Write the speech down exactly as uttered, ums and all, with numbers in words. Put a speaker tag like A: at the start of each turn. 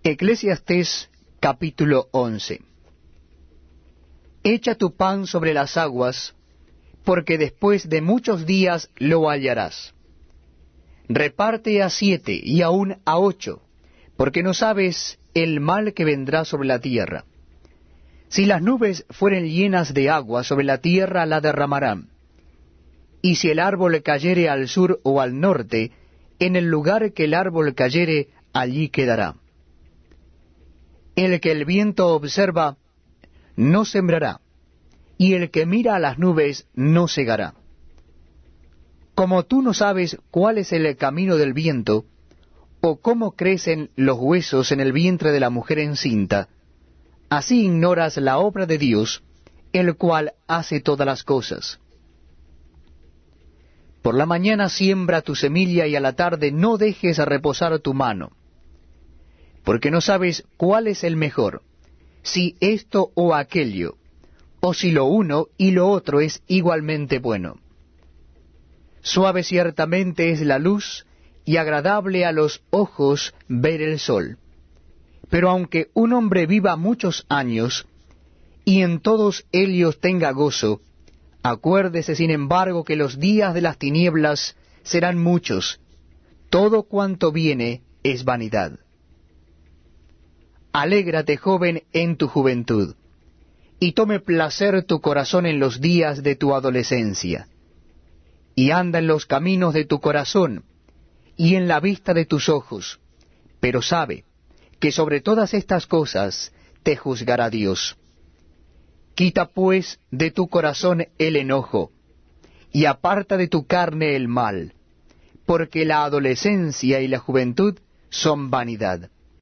A: Eclesiastés capítulo once. Echa tu pan sobre las aguas, porque después de muchos días lo hallarás. Reparte a siete y aun a ocho, porque no sabes el mal que vendrá sobre la tierra. Si las nubes fueren llenas de agua, sobre la tierra la derramarán. Y si el árbol cayere al sur o al norte, en el lugar que el árbol cayere, allí quedará. El que el viento observa, no sembrará, y el que mira a las nubes, no segará. Como tú no sabes cuál es el camino del viento, o cómo crecen los huesos en el vientre de la mujer encinta, así ignoras la obra de Dios, el cual hace todas las cosas. Por la mañana siembra tu semilla, y a la tarde no dejes reposar tu mano, porque no sabes cuál es el mejor, si esto o aquello, o si lo uno y lo otro es igualmente bueno. Suave ciertamente es la luz, y agradable a los ojos ver el sol. Pero aunque un hombre viva muchos años, y en todos ellos tenga gozo, acuérdese sin embargo que los días de las tinieblas serán muchos. Todo cuanto viene es vanidad. Alégrate, joven, en tu juventud, y tome placer tu corazón en los días de tu adolescencia, y anda en los caminos de tu corazón, y en la vista de tus ojos, pero sabe que sobre todas estas cosas te juzgará Dios. Quita pues de tu corazón el enojo, y aparta de tu carne el mal, porque la adolescencia y la juventud son vanidad.